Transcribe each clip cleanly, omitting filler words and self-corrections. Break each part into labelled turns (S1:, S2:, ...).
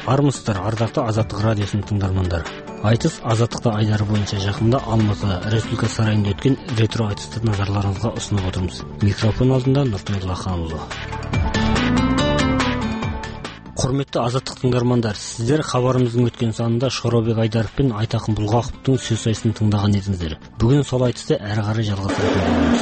S1: Армысыздар, ардақты Азаттық радиосының тыңдармандары. Айтыс Азаттықта айлары бойынша жақында Алматыда Республика сарайында өткен ретро айтысты назарларыңызға ұсынып отырмыз. Микрофон алдында Нұртай Лаханұлы. Құрметті Азаттық тыңдармандар, сіздер хабарымыздың өткен санында Шоробек Айдаров пен Айтақын Бұлғақовтың сөз сайысын тыңдаған едіңіздер. Бүгін сол айтысты әрі қарай жалғастыратын боламыз.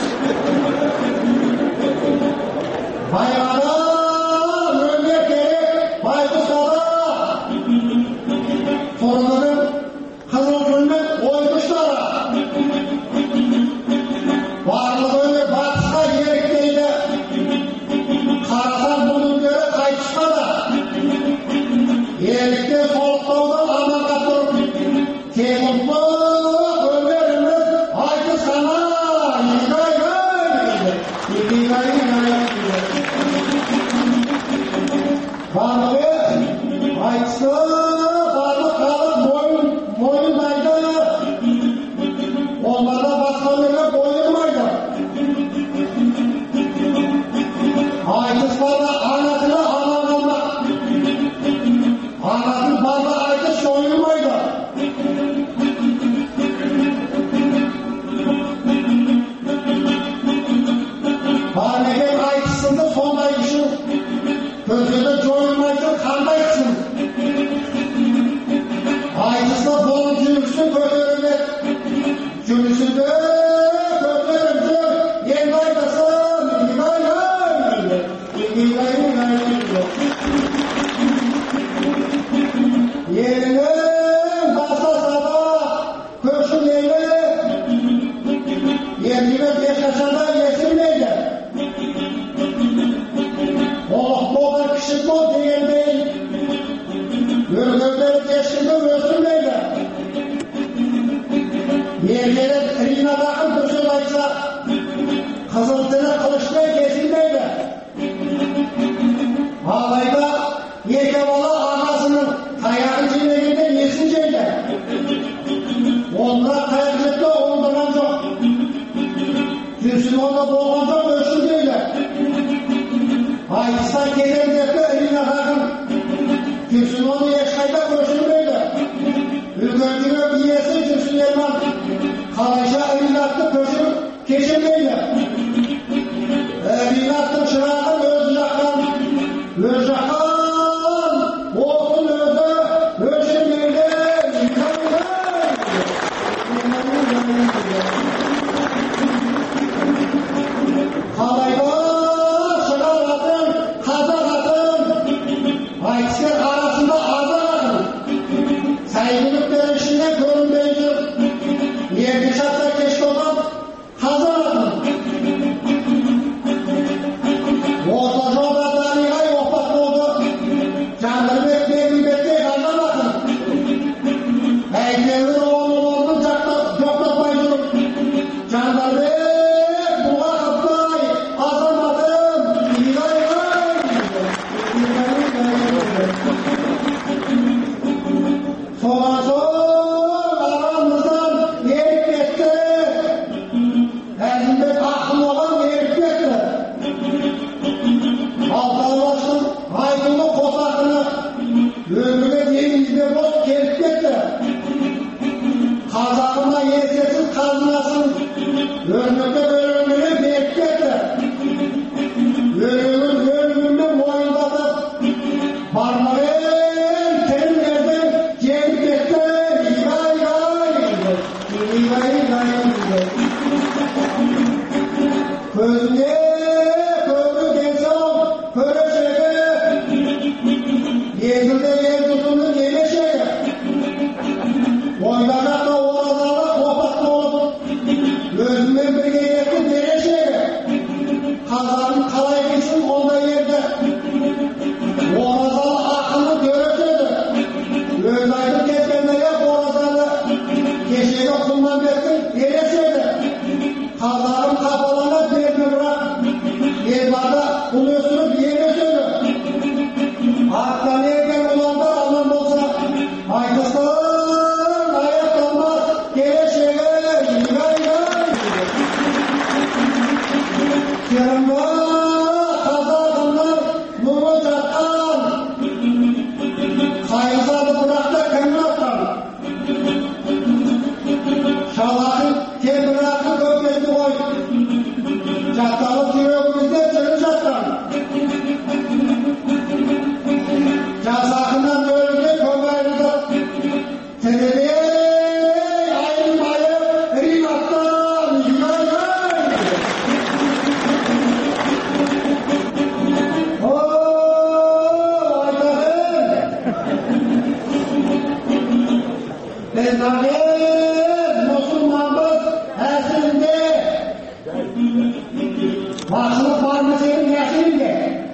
S2: Başlık var mı senin yaşında?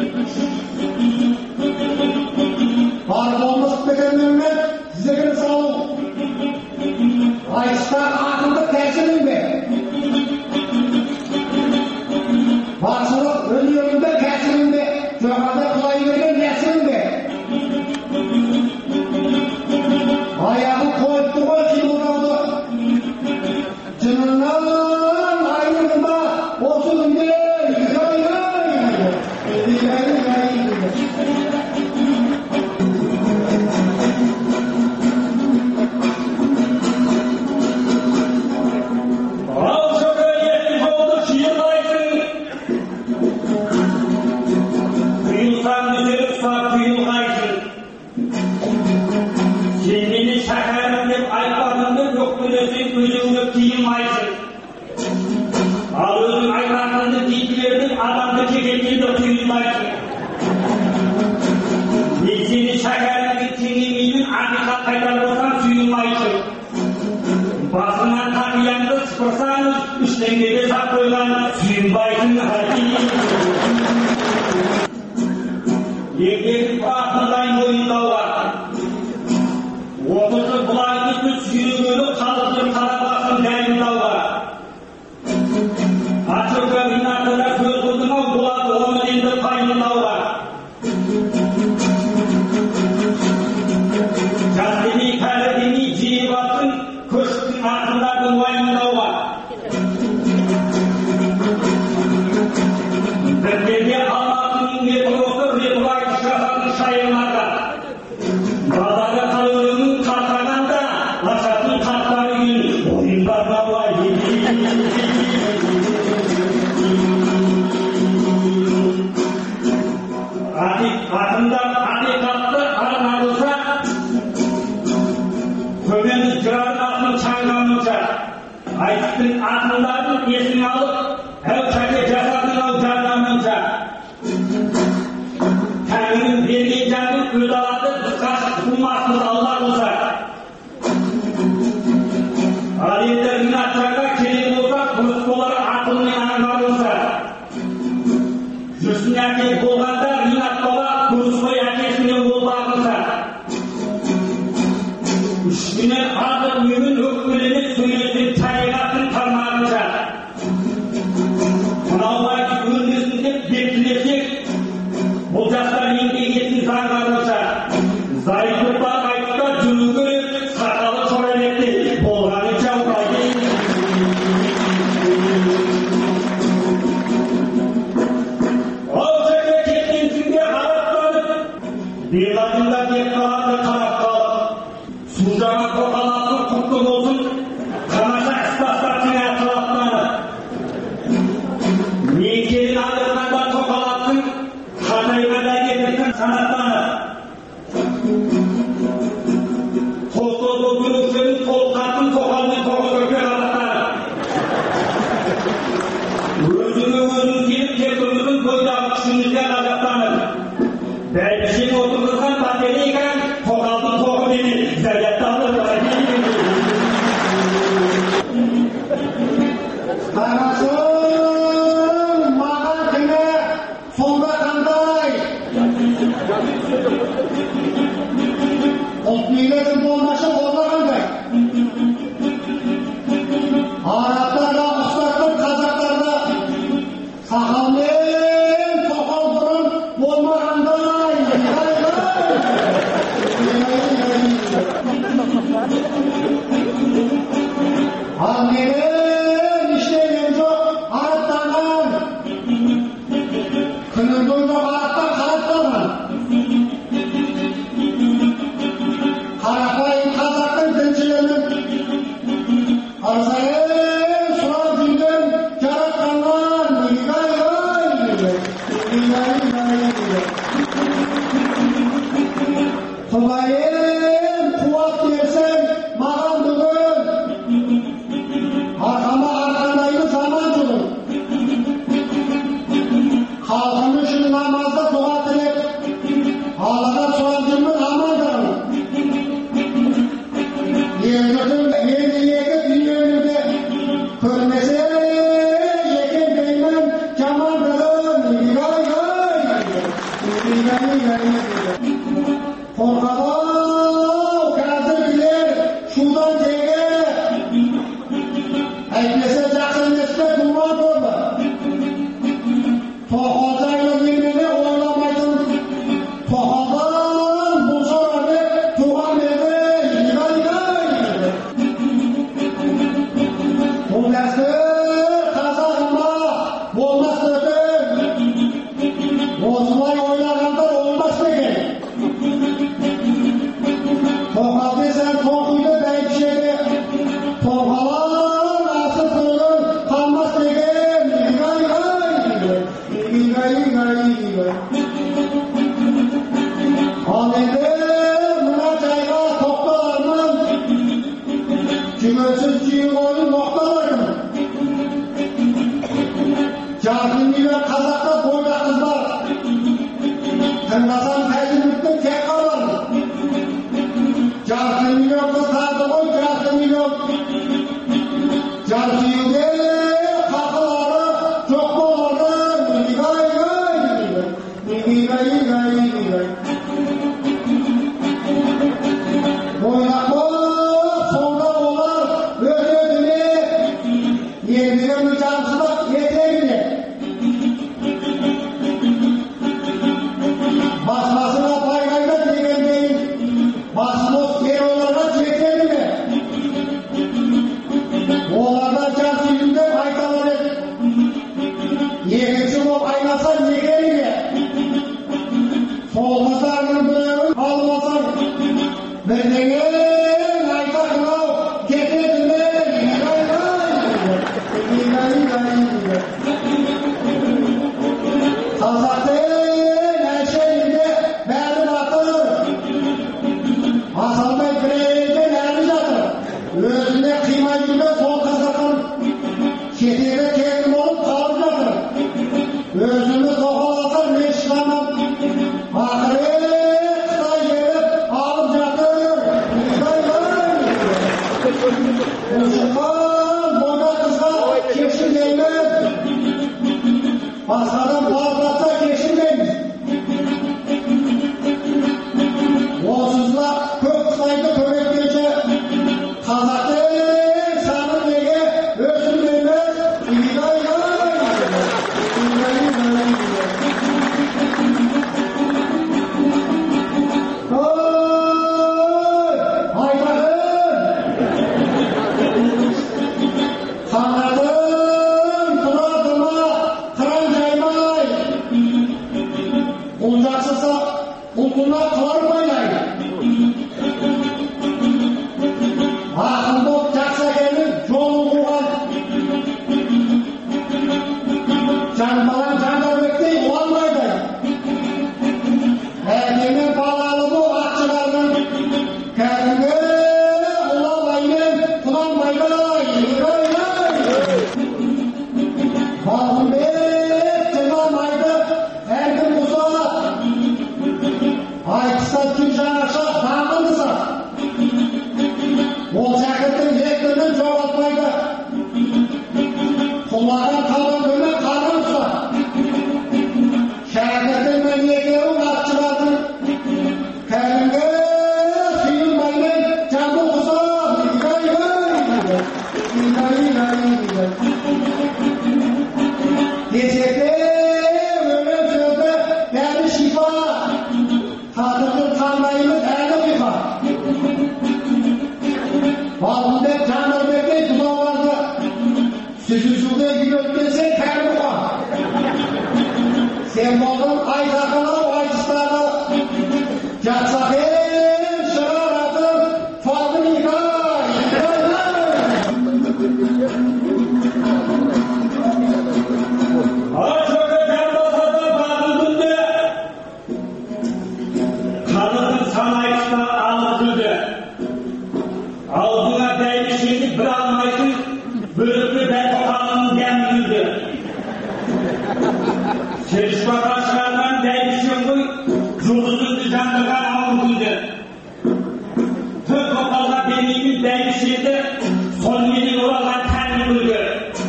S2: Var olması beklenen size göre sağ olun. Ayışta akılda tersimin be. Başlık ölüyorunda tersimin be. Çoğada kılayı verilen tersimin be. Ayağı koyup durma şimdi orada. Cınından ayrılma olsun diye.
S3: Basından tabiyandı sıkırsanız üstengede saklayılan Suyunbay'ın hali. Yerleri altından boyunda var. Ortası bulanıklı suyunu kalıtır karabasın derinde var. Açıkça binatına göz kurduna buladı onun indi payında var. Kendini kalbini civatın köşkün altından vayında var. Bölgede Allah'ın metrosu Redvay şahını sayılmadı. Bağları kalırının katlananda aşağıdın katlarının oyunlarına var. Adından adikatlı aranarsa kömeniz cırarın altını çangamınca Aytıktın adından esini alıp her çake cesadını alıp canlanınca Tanrı'nın verdiği canını ödaladı kıskas bulmazsız Allah olsa Aliyette minatçaka kelin olsa kılıçkoları aklını anlar olsa Justin erkek bolganda minat baba kılıçkoy erkesini bolbağınsa Üstüne adı mümin hükmünü söylesin tarihatın parmağınca Kınavdaki ürünüzünde beklenecek Olacaklar yenge yetin zangarınca Zayıflıklar ayıkta cümlüğü sakalı sorayletti Bolganı çavdaydı Olacak
S2: жарты миллион қазақта бойда қыз бар. Тыңдасаң тәжірибеттің тек қалар. Жарты миллион қыз тарды ғой, жарты миллион. Жарты елде қақылары жоқ болады. Бойдақ болып, сонда олар өтедіне, еңбегімді жансыздық етегіне. Басқасына пайғайды дегендейін, басымыз ер оларға жетеді ме? Оларда жарты үйінде айталар еді. Екінші болып айнаса некелі ме? Сол қыздарының біреуін алмасаң, бірдеңен айтақ мынау кетеді ме? Қазақтың әншейінде бәрі батыр. Асалмай бірейден әлі жатыр. Өзіне қимай жүрген сол қазақтың шетегі келін болып қалып жатыр. Өзіміз тоқаласа мен шығамын. Ақыры Қытай келіп алып жатыр. Мұсылман бойда қызға кешірмейміз. Басқадан балтатса кешірмейміз. Осызла көп Қытайды көбейткенше қазақтың санын неге өсірмейміз? Қанатын тұратыма қыран жаймай, ұл жақсыса ұлтына қылар байлай. Ақын боп жақсы әкенің жолын қуған, жанбалан Жандарбектей ұланбайды. Әкемен балалы бол ақшылардың, кәдімгі ұлабаймен құнанбайдай. Балғынбек тыңламайды әркім бұза. Айтыста түн жаңаша даңғылдыса. Ол шәкірттің ектірін жоғалтпайды. Құлаған қалған күні қалған ұса. Шәкірттің мен екеуін атшылардың, кәдімгі сүйілмаймен жамбыл құса. Десекте өлең сөзді бәрі шифа, қатырдың қандайымыз әлі қиқа. Балғынбек Жандарбектей бұзауларды сүзісуде үйреткенсе кәрі бұға. Сен болдың айтақылау айтыстағы, жатсақен шығаратын фабрика.
S3: Ağaçlarda canbazada bağlıdığında kadının sanayisine alındı. Aldığına değmişini bir almaydı, bölümlü ben tokanının gemliydi. Çelişme karşılarından değmişini yıldızını canlıdan alındı. Tüm tokalda demirin değmişini son yeni oralar kendini.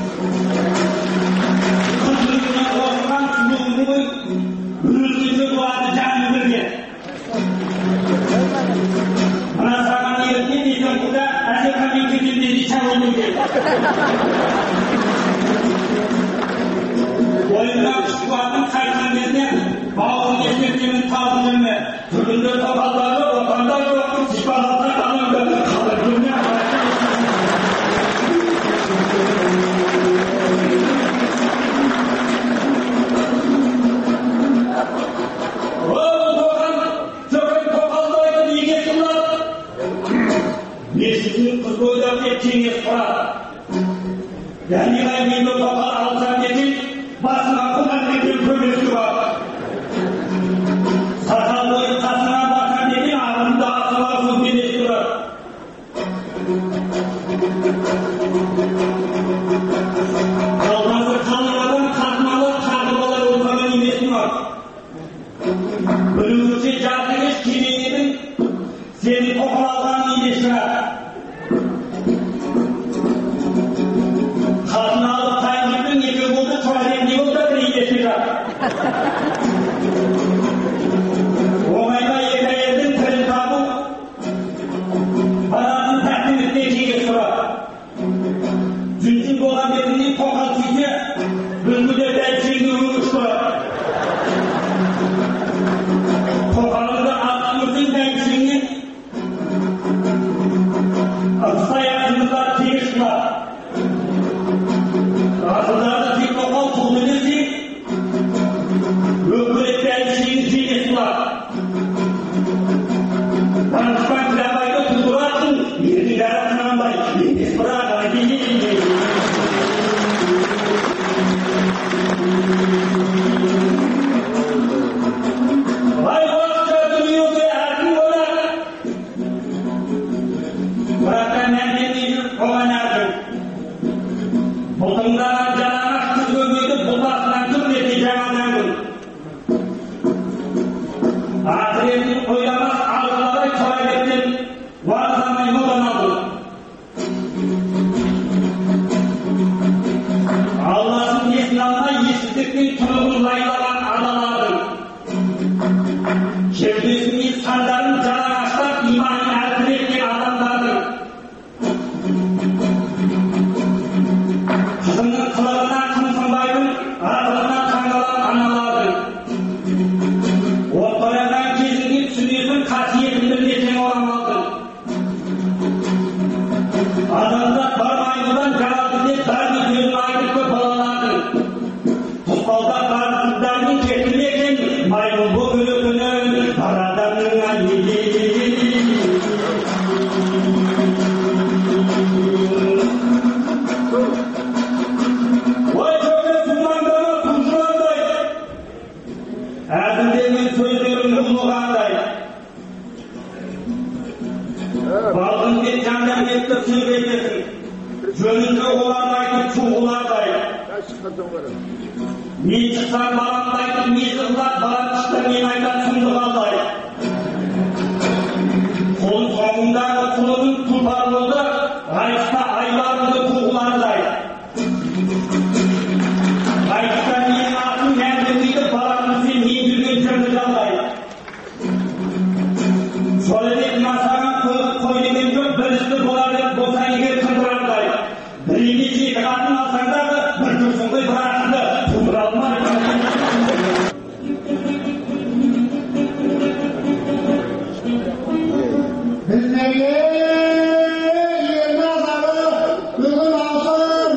S3: Ürüntücü duadı canlı birge. Bana zaman yerinde diyeceğim burada Azekamin gücünde çavuldu diye. Oyundan çıkıvatın kaytanlarına bağlı geçmeklerin tavırlarını türünde tokalları otanlar yok. Sipahatlar alındı. Kalırgınlar Mesut'un kız boydan bir kengez kurar. Yani ben bir topal alsam dedim, basına kullanmak bir kömürlü var. Sakal boyu kasına bakan dedim, Оңайға екі әйелдің тілін табу, баланың тәттілікте жиі сұрап. Жүнжін болған бетінен тоқал түйсе, бүлгіде бәлшеңді өгіш тұрады. Тоқалыңды алтын өрсін бәлшеңнен, ықсай асыңыздар тегіш қылады. Асылдарды тек тоқал тұғды десе, өкілет бәлшеңді жеңес қылады. Данышпан кілабайды тұздыратын, ердің бәрі қынанбай, емес бірақ әдейі. Ай уақытша дүниеге әркім ойлады. Бірақта мәндемей жүріп қоған әркім. Бұлтыңдаған жалаңаш күз көрмейді, бұлтасынан күрмете жаңадан күн. Ақыретін ойламас алғалай тұрайбеттен уағызамай модан алды. Алласын есін алмай есіздікпен тұрғын лайлаған адалардың. Кеудесінің сандарын жалаңаштап иманын әлсіреткен адамдардың. Қызының қылығына қымсынбайтын, ақылына қаңғалап аналардың. Отбаяндан кезінде түсінетін қасиетін білмесең орамалдың. Адамзат бар маймылдан жаралды деп бәріне сөзін айтып көп балалардың. Тұспалдап барысыздардың кетілмеген маймыл бұл күні бар адамның айнеге. Ой көке сумаңдама тұнжырандай, әзілдеген сөздерің ұлығандай. Балғын деп жандан етті сөйлетесің, жөнінде оларды айтып чуғылардай. Мен шықсам баламды айтып несі қылат, балам шықта мен айтат сұмды қалдай. Қолын соңындағы құлының тұлпар болды, ғайышта айларыңды туғылардай. Ғайышта менің атым мәңгілмейді, баламды сен мен жүрген жырды жалдай. Солы деп масаған қой деген жоқ, білісті болар деп болса егер қындырардай. Біреуге жекі қатын алсаңдағы, бір жүрсің ғой бірақынды тұндыра алмай.
S2: Біздерге ел назары бүгін алсын.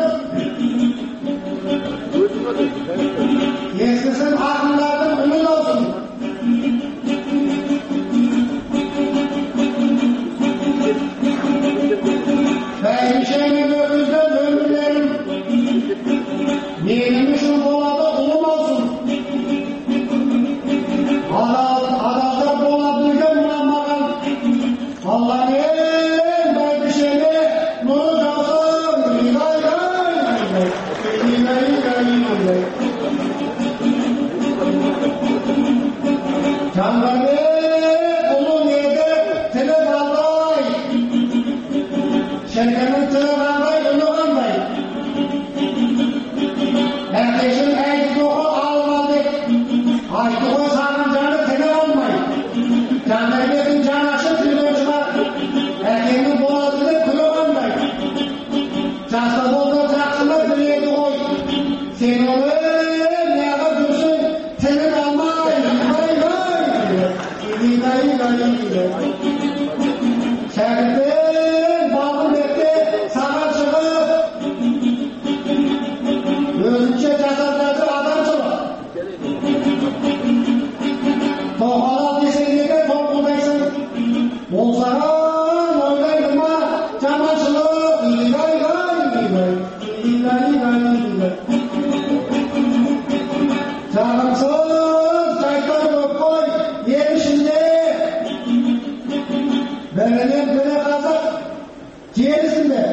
S2: Ескісін ақындардың үміт olsun. Бәйбішенің өкізді өмірлерім менің үшін болады ұлым olsun. Адалдар бола білген маған Allah'ın bәйбішене нұры жаусын. Жандарбек ұлын еді тілі қалдай, шіркінің тілі қандай, үні қандай. Әкешін әйті тоқы алған деп, айты ғой саған жаны тілі қалмай. Жандарбектің жанашы тілмен шығар, әкеңнің болады деп күлі қандай. Жасты болды жақсыны біледі ғой, сен оны неғып жүрсің тілін алмай. Шәкірттен балғын бетте саған шығып, өзінше жасап жатыр адамшылық. Тоқалап десең неге толқылдайсың, ол саған ойлайды ма жаманшылық. Жағымсыз жайттар көп қой ел ішінде. Бірінен бірі қазақ желісінде.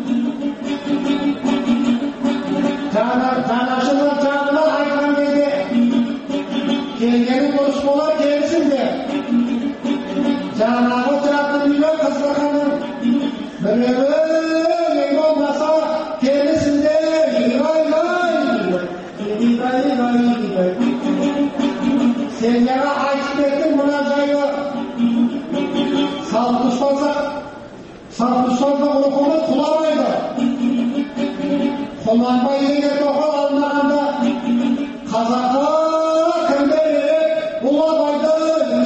S2: Жанашырлар жағына айтқан кезде келгені дұрыс болар келісінде. Жаңағы жатын үйлі қыздырғаның біреуі ең болмаса келісінде. Senlere айтып кеттім мына жайлы. Салт ұстансақ рухымыз құламайды. Құланбай егер тоқал алмағанда қазаққа кімдер керек? Бұл абайды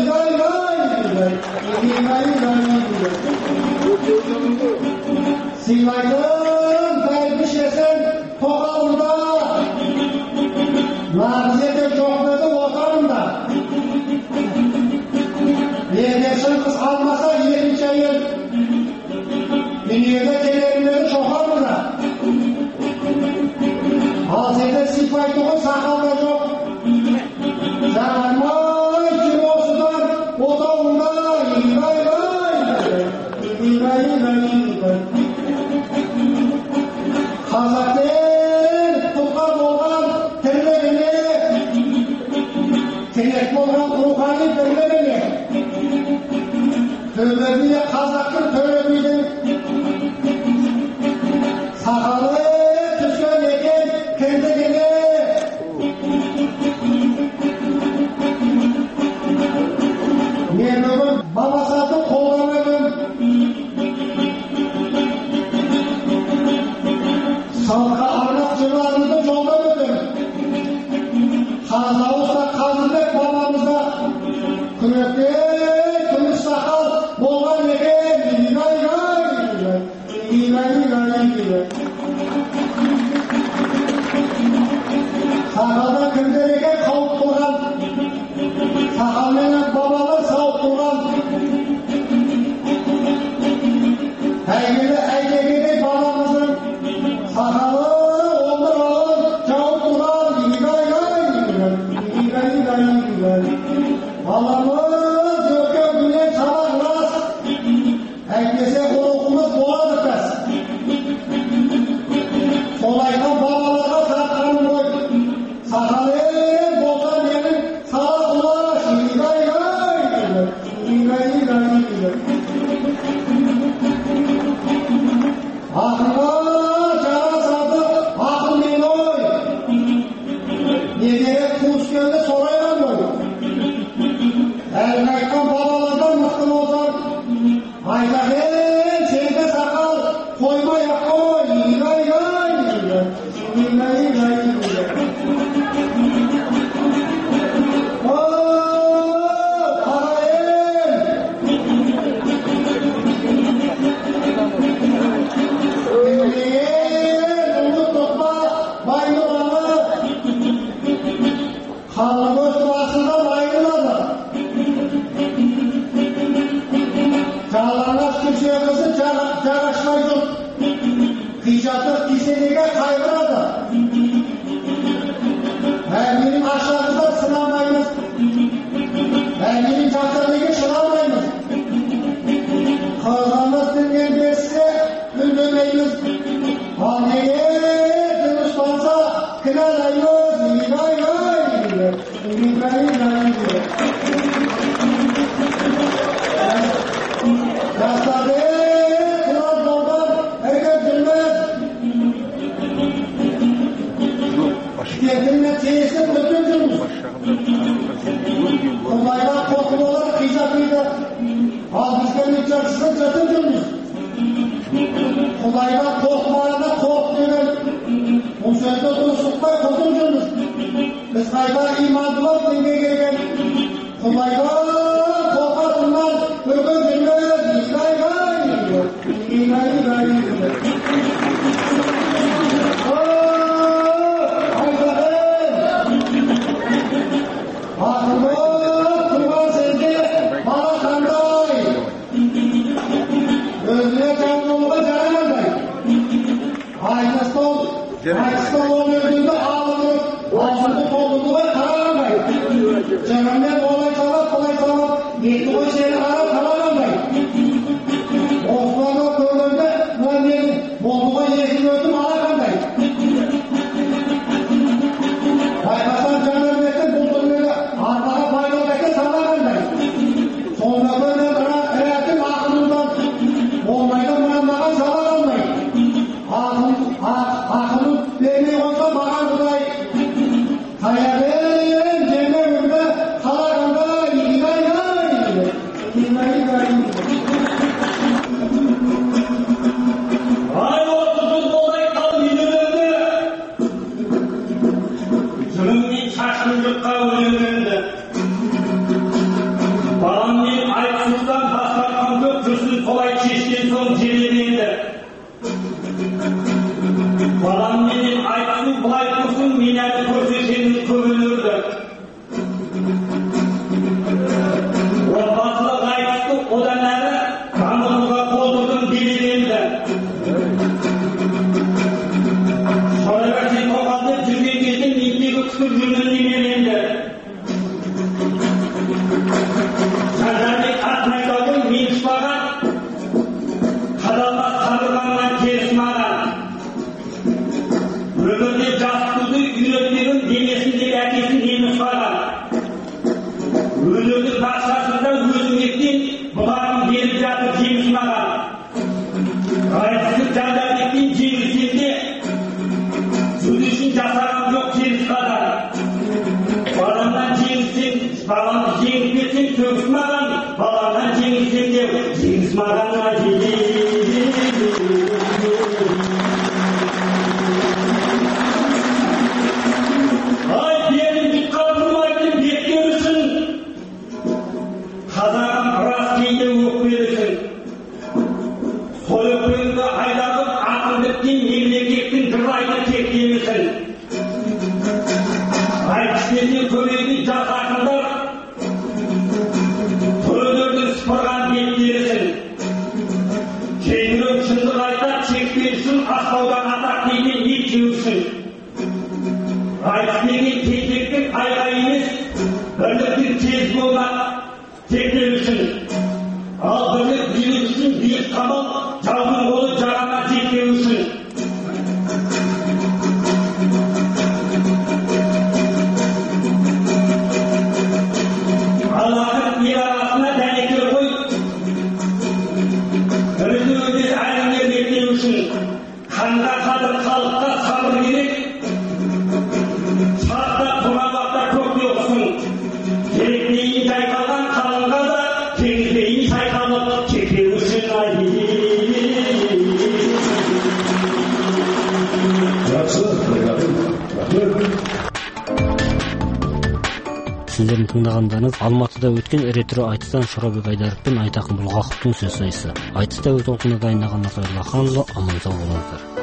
S2: сыйлайтын бәйбішесін тоқалында, нағызеде жоқ деді отанында. Егершін қыз алмаса екінші әйел дүниеге келеріндегі шоқарында. Ал сенде сипайтұғын сақалда жоқ. Жағармай жүр осыдан отауында. Қазақтен тұлға болған тірлігіне, керек болған рухани бірлігіне, төлебіне қазақтың төлебейдің сақалы түскен екен кіндігіне. Мен бүгін бабасатын қолдамадым. Салтқа арнап жырларымызды жолдап өтем. Қазауызда Қазыбек бабамызда күректе күміс сақал болған екен. Сақалда кімдер екен қауып тұрған, сақалменен бабалар сауып тұрған. Әйгілі әйтегедей бабамыздың сақалы оңдырауын жауып тұрған. Баламыз өткен күннен сабақлас, әйтпесе рухымыз болады пәс. Сол айтқан бабаларға тартқаным ғой, сақален болған менің сағылаш. Ақылға жарасады ақылмен ой, неге қуыскенді сорайған ғой. Әлін айтқан бабалардан мықты болсам, айтағен сенде сақал қоймай-ақ қой. Қижатып кеселеге қайғырады. Әмінің ашағыздар сынамаймыз, әмінің жатырнеге шырамаймыз. Қызымыз дінген берсе үндемейміз. Ал неге дін ұстанса кінәлаймыз. Жастарды құлап болған әгер білмez. Кетіміне тесіп өтіп жүрміз. Құлайға қоқылылар қижатыйды. Ал бізге мүтжақсызын жатып жүрміз. Құлайға қоқмағанда қоқ деген бұл сөзді дұрыстықпай қотып жүрміз. Біз қайда имандылар дінге келген. Құлайға қоқатыннан өрген жүрміз. Айтыста ол өзіңді алынып, аузыңды толынуға қарағандай. Жаңамен олай салап, бұлай салап
S3: Жырыммен шашын жұртқа өлеңденді. Баламмен айтсыздан басқарған көп жүрсін солай шешкен соң жеребенді. Баламмен айтсыз бұлай тұрсын мен әлі көрсешенің көбінірді. Отбасылық айтысты одан әрі дамытуға қолдырдым делегенді. Шорайға тоқалды жүрген кезде мектегі күтіп жүрген немеленді. Жандарбек Атнайдауды мен ұшпаған, қадалмас қабырғамнан теріс маған. Өмірде жас туды үйретпеген демесінде әкесін мені ұшпаған. Өнердің бақшасында өзім ектен бұларым беріп жатыр жеміс маған. Айтысып Жандарбектен жеңілсемде жүрісін жасаған жоқ теріс қадан. Баламнан жеңілсем, баламды жеңіп берсем төгіс маған, баламнан жеңілсем де жеңіс маған. Ай, берін бұтқа бұрмайтын беткерісін, қазағым рас кейде өкпелісін. Сол өкпеліңді айдағып, ақыл біткен мемлекеттің дырайды тектемесін. Айтыспенде көмейді жас ақындар, төрелердің сыпырған беттерісін. Кейбірім шындық айтар, шекпенсін, аспаудан атақ дейден ет жеусін. Айтыспенген тезектің айға емес, бірліктің тез болмақ тектемесін. Ал бірлік билік үшін биік қамал, жаудың қолы жағана жетпеусін. Allah'ın iradesine dönekler koy. Özü alemler bekliyorsun. Kanda kadır kalıpta sabır gerek. Çarpta turabakta çok yoksun. Gerekleyin saykalan kalınga da temizleyin saykalıp çekiyorsun.
S1: Сіздердің тыңдағандарыңыз Алматыда өткен ретро айтыстан Шорабек Айдаров пен Айтақын Бұлғақовтың сөз сайысы. Айтыста өз толқынына дайындаған Нұртай Лаханұлы, аман сау болыңыздар.